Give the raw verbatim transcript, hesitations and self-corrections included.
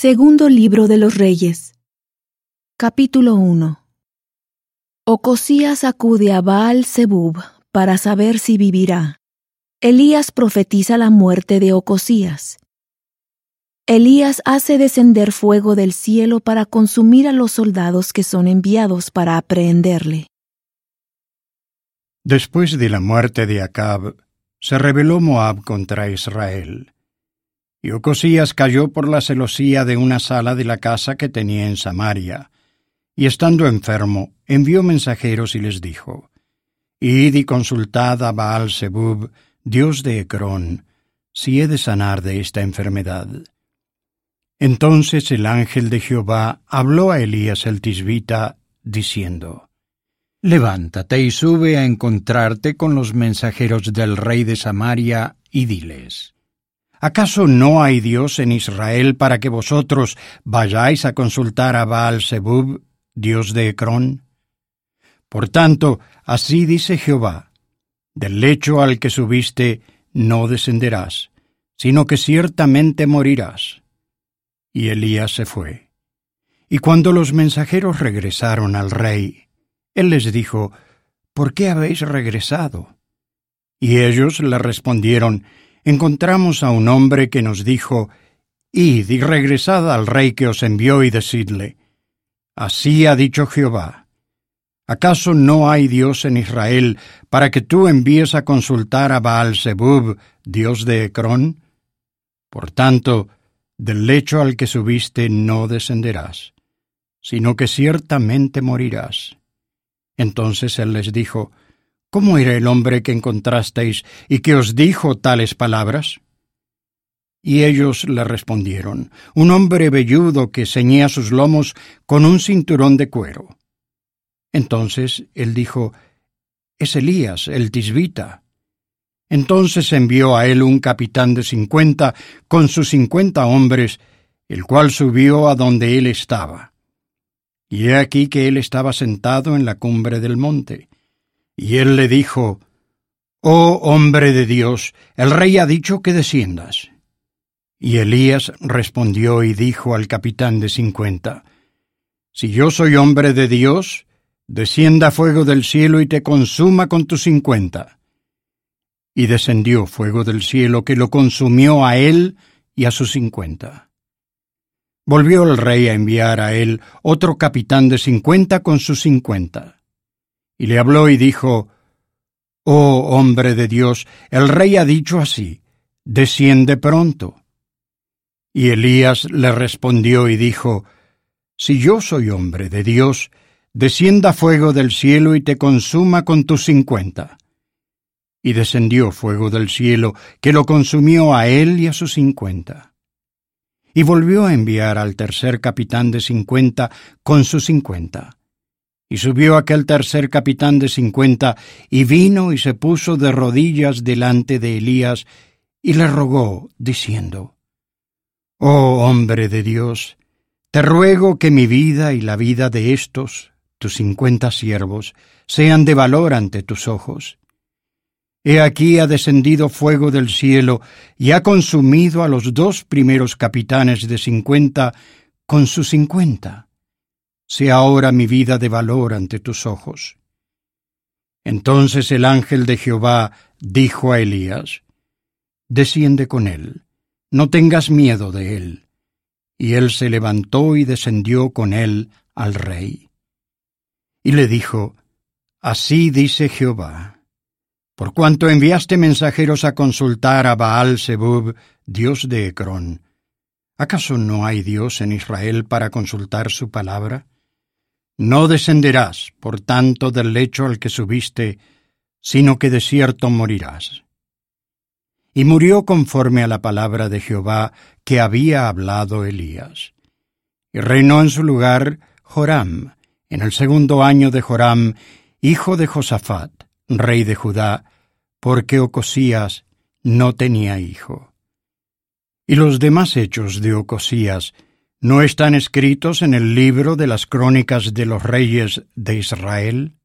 Segundo libro de los Reyes. Capítulo uno. Ocosías acude a Baal-Zebub para saber si vivirá. Elías profetiza la muerte de Ocosías. Elías hace descender fuego del cielo para consumir a los soldados que son enviados para aprehenderle. Después de la muerte de Acab, se rebeló Moab contra Israel. Y Ocosías cayó por la celosía de una sala de la casa que tenía en Samaria, y estando enfermo, envió mensajeros y les dijo: Id y consultad a Baal-Zebub, dios de Ecrón, si he de sanar de esta enfermedad. Entonces el ángel de Jehová habló a Elías el tisbita, diciendo: Levántate y sube a encontrarte con los mensajeros del rey de Samaria, y diles: ¿Acaso no hay Dios en Israel para que vosotros vayáis a consultar a Baal-Zebub, dios de Ecrón? Por tanto, así dice Jehová: del lecho al que subiste no descenderás, sino que ciertamente morirás. Y Elías se fue. Y cuando los mensajeros regresaron al rey, él les dijo: ¿Por qué habéis regresado? Y ellos le respondieron: Encontramos a un hombre que nos dijo: Id y regresad al rey que os envió y decidle: Así ha dicho Jehová: ¿acaso no hay Dios en Israel para que tú envíes a consultar a Baal-Zebub, dios de Ecrón? Por tanto, del lecho al que subiste no descenderás, sino que ciertamente morirás. Entonces él les dijo: ¿Cómo era el hombre que encontrasteis y que os dijo tales palabras? Y ellos le respondieron: Un hombre velludo que ceñía sus lomos con un cinturón de cuero. Entonces él dijo: Es Elías, el tisbita. Entonces envió a él un capitán de cincuenta con sus cincuenta hombres, el cual subió a donde él estaba. Y he aquí que él estaba sentado en la cumbre del monte. Y él le dijo: Oh hombre de Dios, el rey ha dicho que desciendas. Y Elías respondió y dijo al capitán de cincuenta: Si yo soy hombre de Dios, descienda fuego del cielo y te consuma con tus cincuenta. Y descendió fuego del cielo que lo consumió a él y a sus cincuenta. Volvió el rey a enviar a él otro capitán de cincuenta con sus cincuenta. Y le habló y dijo: Oh hombre de Dios, el rey ha dicho así: desciende pronto. Y Elías le respondió y dijo: Si yo soy hombre de Dios, descienda fuego del cielo y te consuma con tus cincuenta. Y descendió fuego del cielo que lo consumió a él y a sus cincuenta. Y volvió a enviar al tercer capitán de cincuenta con sus cincuenta. Y subió aquel tercer capitán de cincuenta, y vino y se puso de rodillas delante de Elías, y le rogó, diciendo: Oh hombre de Dios, te ruego que mi vida y la vida de estos, tus cincuenta siervos, sean de valor ante tus ojos. He aquí ha descendido fuego del cielo, y ha consumido a los dos primeros capitanes de cincuenta con sus cincuenta. Sea ahora mi vida de valor ante tus ojos. Entonces el ángel de Jehová dijo a Elías: Desciende con él, no tengas miedo de él. Y él se levantó y descendió con él al rey. Y le dijo: Así dice Jehová: Por cuanto enviaste mensajeros a consultar a Baal-Zebub, dios de Ecrón, ¿acaso no hay Dios en Israel para consultar su palabra? No descenderás, por tanto, del lecho al que subiste, sino que de cierto morirás. Y murió conforme a la palabra de Jehová que había hablado Elías. Y reinó en su lugar Joram, en el segundo año de Joram, hijo de Josafat, rey de Judá, porque Ocosías no tenía hijo. Y los demás hechos de Ocosías ¿no están escritos en el libro de las crónicas de los reyes de Israel?